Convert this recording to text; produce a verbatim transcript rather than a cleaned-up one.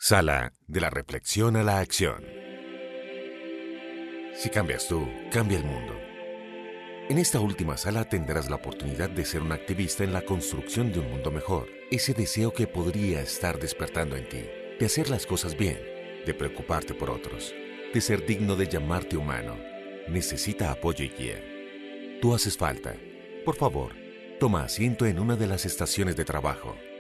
Sala de la reflexión a la acción. Si cambias tú, cambia el mundo. En esta última sala tendrás la oportunidad de ser un activista en la construcción de un mundo mejor. Ese deseo que podría estar despertando en ti, de hacer las cosas bien, de preocuparte por otros, de ser digno de llamarte humano, necesita apoyo y guía. Tú haces falta. Por favor, toma asiento en una de las estaciones de trabajo.